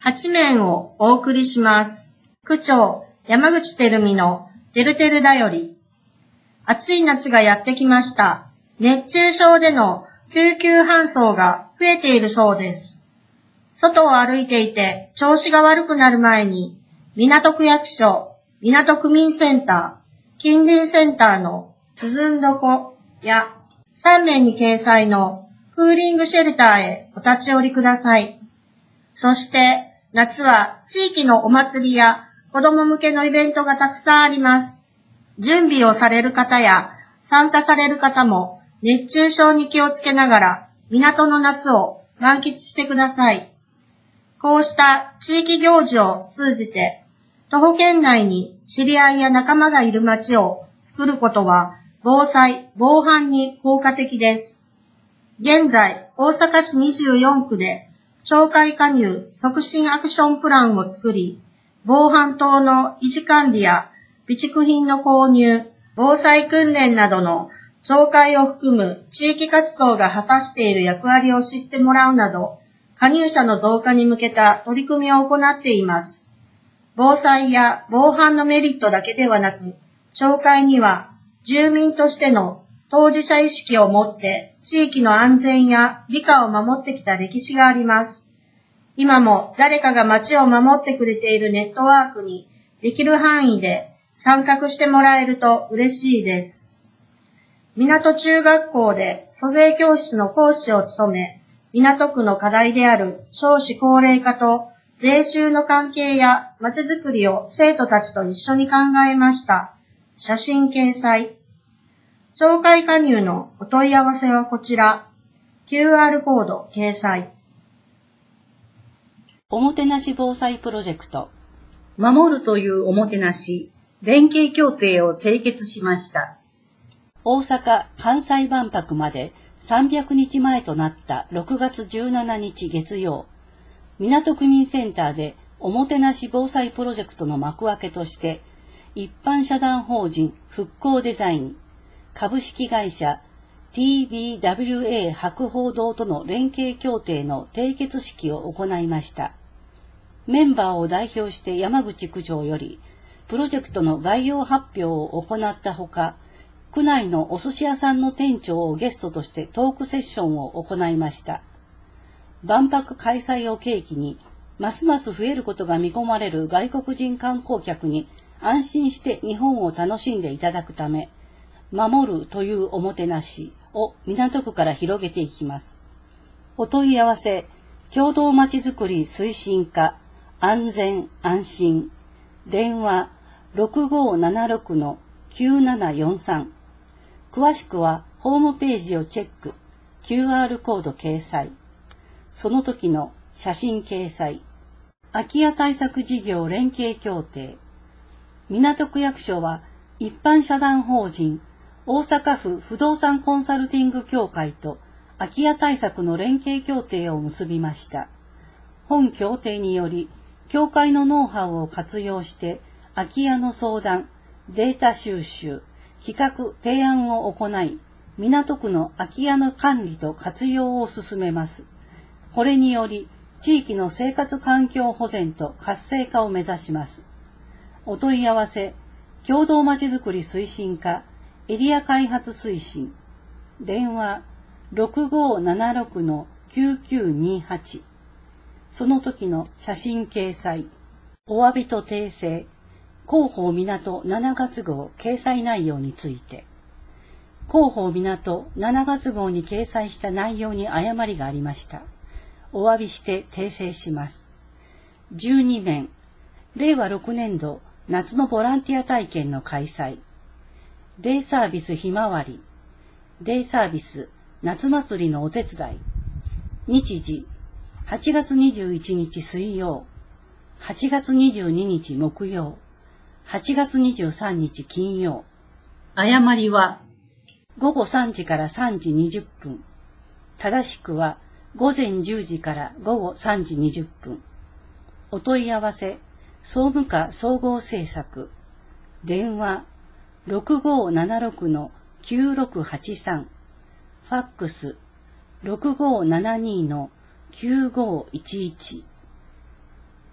8面をお送りします。区長、山口照美のてるてるだより。暑い夏がやってきました。熱中症での救急搬送が増えているそうです。外を歩いていて調子が悪くなる前に、港区役所、港区民センター、近隣センターの涼んどこや3面に掲載のクーリングシェルターへお立ち寄りください。そして夏は地域のお祭りや子供向けのイベントがたくさんあります。準備をされる方や参加される方も熱中症に気をつけながら港の夏を満喫してください。こうした地域行事を通じて徒歩圏内に知り合いや仲間がいる街を作ることは防災・防犯に効果的です。現在、大阪市24区で町会加入促進アクションプランを作り、防犯灯の維持管理や備蓄品の購入、防災訓練などの町会を含む地域活動が果たしている役割を知ってもらうなど、加入者の増加に向けた取り組みを行っています。防災や防犯のメリットだけではなく、町会には住民としての当事者意識を持って地域の安全や美化を守ってきた歴史があります。今も誰かが町を守ってくれているネットワークにできる範囲で参画してもらえると嬉しいです。港中学校で租税教室の講師を務め、港区の課題である少子高齢化と税収の関係やまちづくりを生徒たちと一緒に考えました。写真掲載。町会加入のお問い合わせはこちら。QR コード掲載。 おもてなし防災プロジェクト。 守るというおもてなし、連携協定を締結しました。 大阪・関西万博まで300日前となった6月17日月曜、港区民センターでおもてなし防災プロジェクトの幕開けとして、一般社団法人復興デザイン、株式会社 TBWA 博報堂との連携協定の締結式を行いました。メンバーを代表して山口区長より、プロジェクトの概要発表を行ったほか、区内のお寿司屋さんの店長をゲストとしてトークセッションを行いました。万博開催を契機に、ますます増えることが見込まれる外国人観光客に安心して日本を楽しんでいただくため、守るというおもてなしを港区から広げていきます。お問い合わせ、共同まちづくり推進課、安全安心、電話 6576-9743。詳しくはホームページをチェック、QR コード掲載。その時の写真掲載。空き家対策事業連携協定。港区役所は一般社団法人大阪府不動産コンサルティング協会と空き家対策の連携協定を結びました。本協定により、協会のノウハウを活用して空き家の相談、データ収集、企画・提案を行い、港区の空き家の管理と活用を進めます。これにより、地域の生活環境保全と活性化を目指します。お問い合わせ、共同まちづくり推進課、エリア開発推進、電話 6576-9928。その時の写真掲載、お詫びと訂正、広報港7月号掲載内容について、広報港7月号に掲載した内容に誤りがありました。お詫びして訂正します。12面、令和6年度夏のボランティア体験の開催、デイサービスひまわり、デイサービス夏祭りのお手伝い、日時、8月21日水曜、8月22日木曜、8月23日金曜。 誤りは、 午後3時から3時20分。正しくは、午前10時から午後3時20分。お問い合わせ、総務課総合政策。電話、6576-9683。ファックス、6572-9511。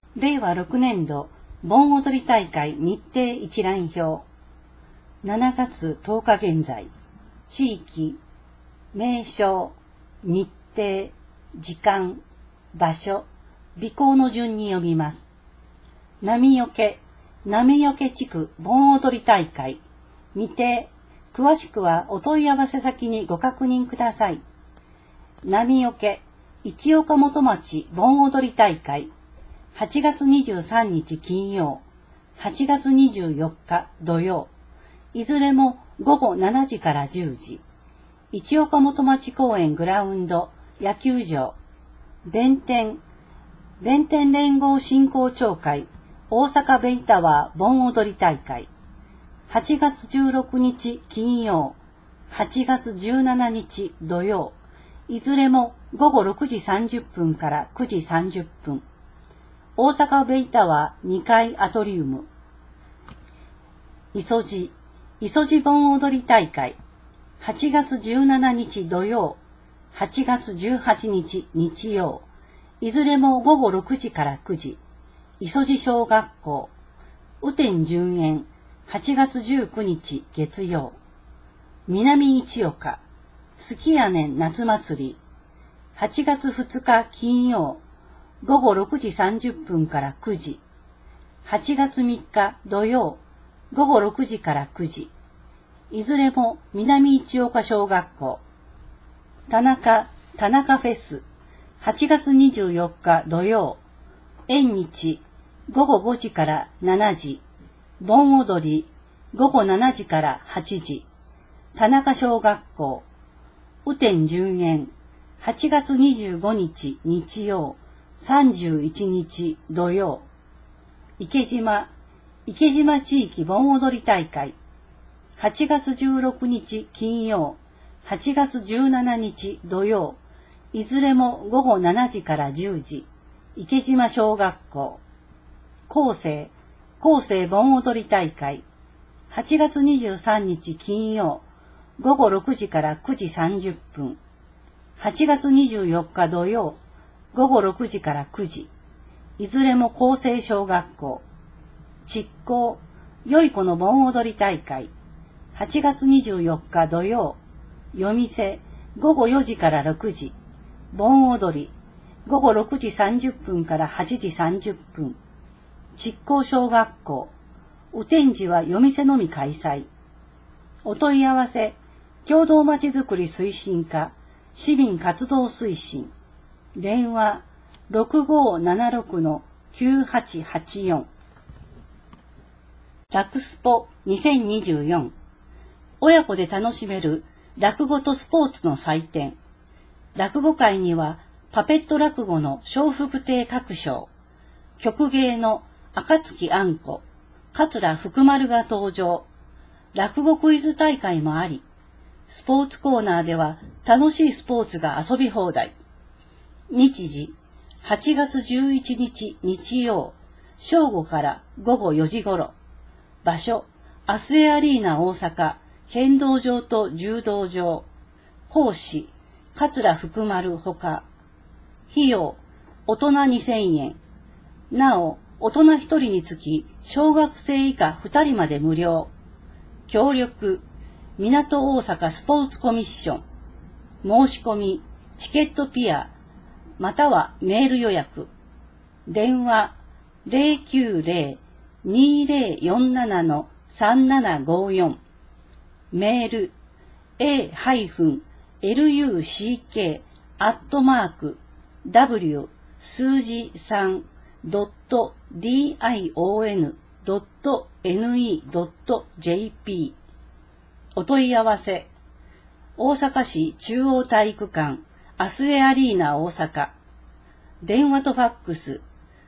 令和6年度盆踊り大会日程一覧表。7月10日現在、地域、名称、日程、時間、場所、備考の順に読みます。波よけ地区盆踊り大会、未定、詳しくはお問い合わせ先にご確認ください。波よけ、一岡本町盆踊り大会、8月23日金曜、8月24日土曜、いずれも午後7時から10時、一岡本町公園グラウンド野球場、弁天連合振興協会大阪ベイタワー盆踊り大会、8月16日金曜、8月17日土曜、いずれも午後6時30分から9時30分。大阪ベイタワー2階アトリウム。磯路盆踊り大会。8月17日土曜、8月18日日曜。いずれも午後6時から9時。磯路小学校。雨天順延。8月19日月曜。南一岡。すきやねん夏祭り。8月2日金曜。午後6時30分から9時。8月3日土曜。午後6時から9時。いずれも南一岡小学校。田中フェス。8月24日土曜。縁日。午後5時から7時。盆踊り。午後7時から8時。田中小学校。雨天順延。8月25日日曜。31日土曜。池島地域盆踊り大会。8月16日金曜。8月17日土曜。いずれも午後7時から10時。池島小学校。後世盆踊り大会。8月23日金曜。午後6時から9時30分。8月24日土曜。午後6時から9時。いずれも厚生小学校。築港、よい子の盆踊り大会。8月24日土曜。夜店、午後4時から6時。盆踊り、午後6時30分から8時30分。築港小学校。雨天時は夜店のみ開催。お問い合わせ、共同まちづくり推進課、市民活動推進。電話 6576-9884。落スポ2024。親子で楽しめる落語とスポーツの祭典。落語会にはパペット落語の笑福亭鶴章、曲芸の暁あんこ、桂福丸が登場。落語クイズ大会もあり、スポーツコーナーでは楽しいスポーツが遊び放題。日時、8月11日日曜、正午から午後4時頃。場所、アスエアリーナ大阪、剣道場と柔道場。講師、桂福丸ほか。費用、大人2000円。なお、大人1人につき、小学生以下2人まで無料。協力、港大阪スポーツコミッション。申し込み、チケットピア、またはメール予約。電話 090-2047-3754。メール a-w-3.dion.ne.jp。 お問い合わせ、大阪市中央体育館アスエアリーナ大阪。電話とファックス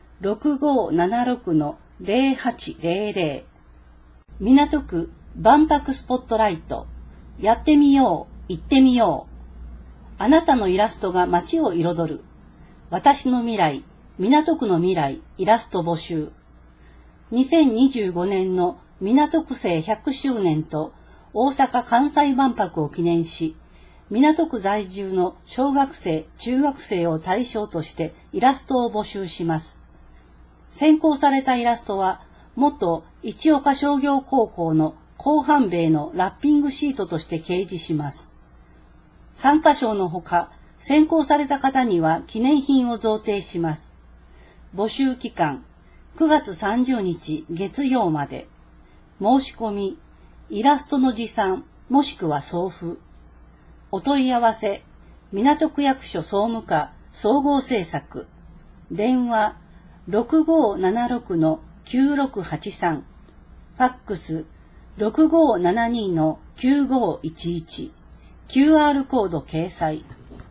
6576-0800。港区万博スポットライト。やってみよう、行ってみよう。あなたのイラストが街を彩る。私の未来、港区の未来、イラスト募集。2025年の港区生100周年と大阪・関西万博を記念し、港区在住の小学生・中学生を対象としてイラストを募集します。 選考されたイラストは、元市岡商業高校の広範米のラッピングシートとして掲示します。参加賞のほか、選考された方には記念品を贈呈します。募集期間、9月30日月曜まで。申し込み、イラストの持参、もしくは送付。お問い合わせ、港区役所総務課総合政策。電話、6576-9683。ファックス、6572-9511。QR コード掲載。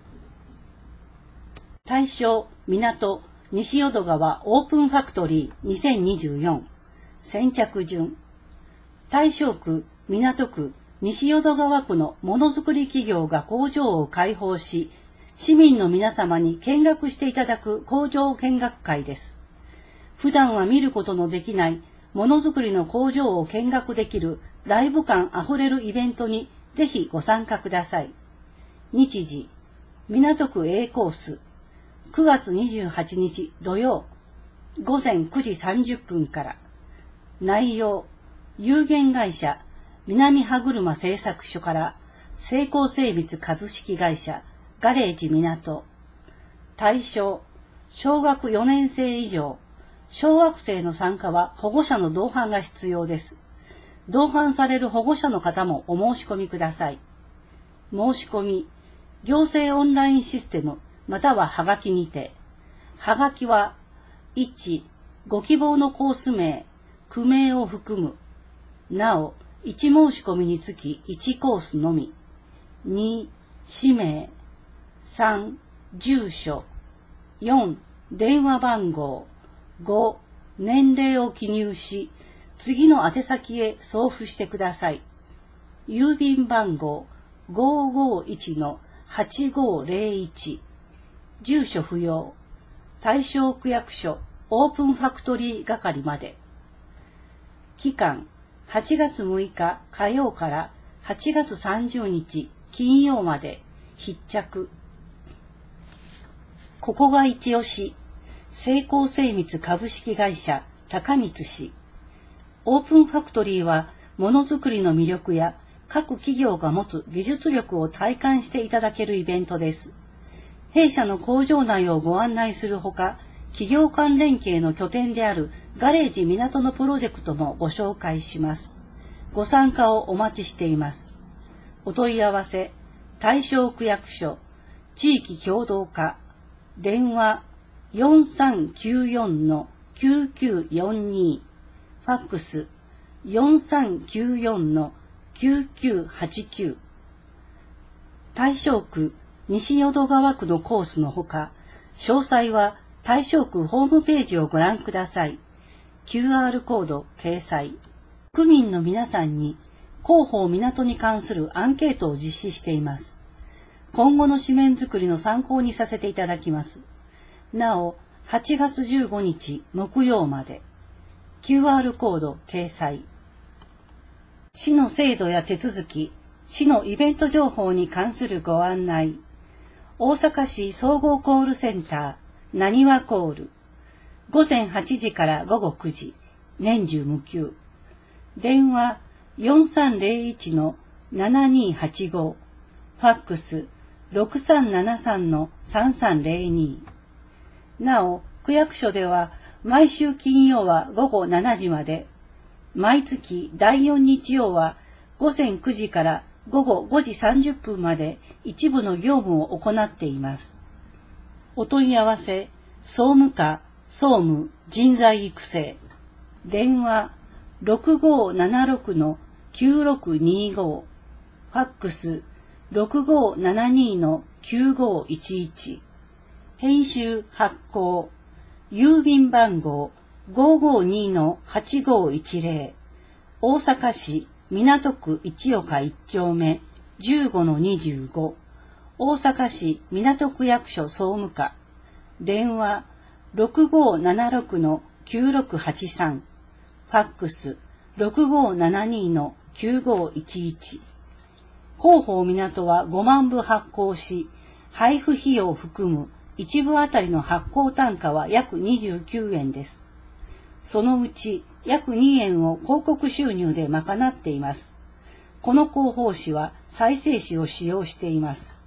対象、港、西淀川オープンファクトリー2024。先着順。大正区、港区、西淀川区のものづくり企業が工場を開放し、市民の皆様に見学していただく工場見学会です。普段は見ることのできないものづくりの工場を見学できるライブ感あふれるイベントにぜひご参加ください。日時、港区 A コース、9月28日土曜、午前9時30分から。内容、有限会社南歯車製作所から成功精密株式会社ガレージ港。対象、小学4年生以上。小学生の参加は保護者の同伴が必要です。同伴される保護者の方もお申し込みください。申し込み、行政オンラインシステムまたははがきにて。はがきは、1、ご希望のコース名、区名を含む。なお、1申し込みにつき1コースのみ。2、氏名。3、住所。4、電話番号。5、年齢を記入し、次の宛先へ送付してください。郵便番号 551-8501。住所不要。大正区役所オープンファクトリー係まで。期間、8月6日火曜から8月30日金曜まで。必着。ここが一押し。成功精密株式会社高光氏。オープンファクトリーはものづくりの魅力や各企業が持つ技術力を体感していただけるイベントです。弊社の工場内をご案内するほか、企業間連携の拠点であるガレージ港のプロジェクトもご紹介します。ご参加をお待ちしています。お問い合わせ、大正区役所、地域協同課、電話4394-9942、ファックス4394-9989。大正区西淀川区のコースのほか、詳細は大正区ホームページをご覧ください。QR コード掲載。区民の皆さんに広報港に関するアンケートを実施しています。今後の紙面作りの参考にさせていただきます。なお、8月15日木曜まで。QR コード掲載。市の制度や手続き、市のイベント情報に関するご案内。大阪市総合コールセンター、なにわコール。午前8時から午後9時、年中無休。電話4301-7285。ファックス6373-3302。なお、区役所では毎週金曜は午後7時まで、毎月第4日曜は午前9時から午後5時30分まで一部の業務を行っています。お問い合わせ、総務課、総務、人材育成。電話6576-9625。ファックス6572-9511。編集発行。郵便番号 552-8510。大阪市港区一岡1丁目 15-25。大阪市港区役所総務課。電話6576-9683。ファックス6572-9511。広報港は5万部発行し、配布費用を含む一部あたりの発行単価は約29円です。 そのうち約2円を広告収入で賄っています。この広報誌は再生紙を使用しています。